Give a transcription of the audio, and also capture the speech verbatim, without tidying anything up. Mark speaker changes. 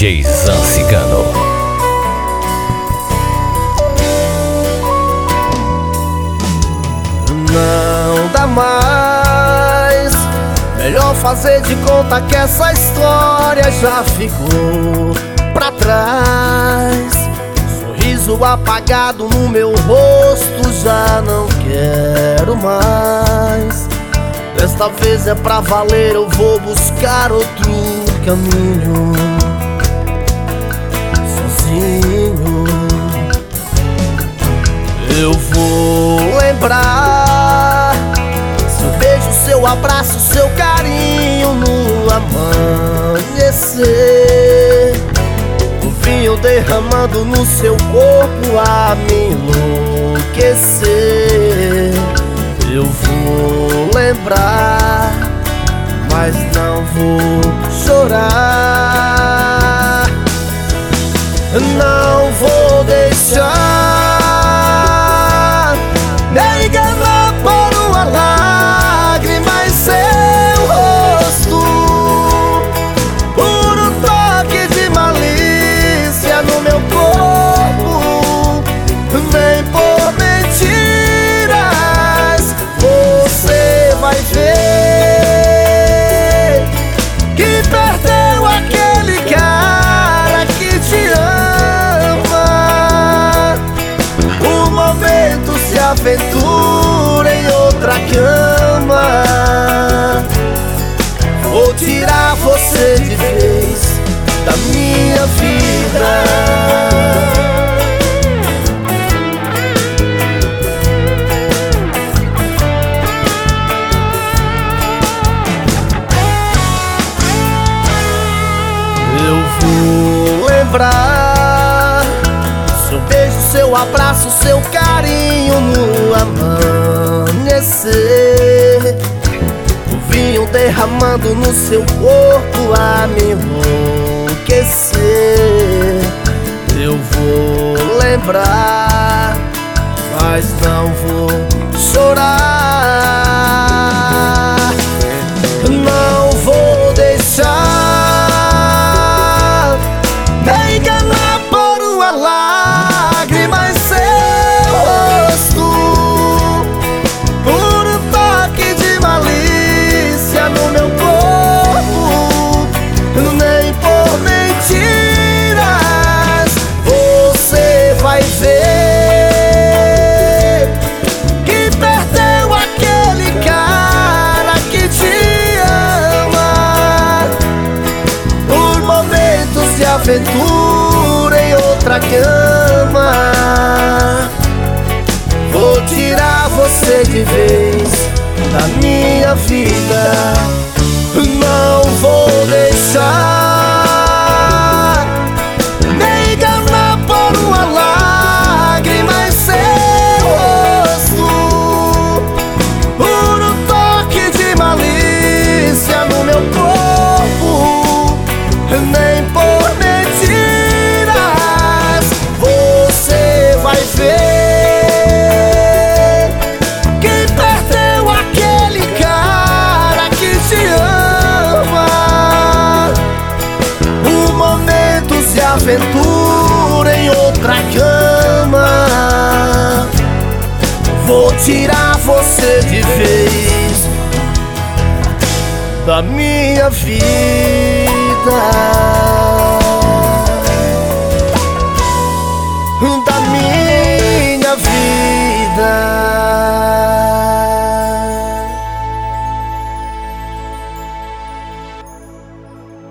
Speaker 1: J Zan Cigano.
Speaker 2: Não dá mais, melhor fazer de conta que essa história já ficou pra trás. Sorriso apagado no meu rosto, já não quero mais. Desta vez é pra valer, eu vou buscar outro caminho sozinho. Eu vou lembrar seu beijo, seu abraço, seu carinho no amanhecer. O vinho derramando no seu corpo a me enlouquecer. Eu vou lembrar, mas não vou chorar. Não vou deixar me enganar por uma lágrima em seu rosto, por um toque de malícia no meu corpo, nem por mentiras. Você vai ver que perdeu aquele cara que te ama. O momento se aventura em outra cama. Vou tirar você de vez da minha vida. Eu vou lembrar seu beijo, seu abraço, seu carinho no amanhecer. O vinho derramando no seu corpo a me enlouquecer. Eu vou lembrar, mas não vou chorar. Não vou deixar me enganar por uma lágrima em seu rosto, por um toque de malícia no meu corpo, nem por mentiras. Você vai ver que perdeu aquele cara que te ama. Por momentos se aventura em outra cama. Vou tirar você de vez da minha vida. Não vou deixar me enganar por uma lágrima em seu rosto, por um toque de malícia no meu corpo, nem por mentiras. Você vai ver que perdeu aquele cara que te ama. O momento se aventura em outra cama. Vou tirar você de vez da minha vida, da minha vida.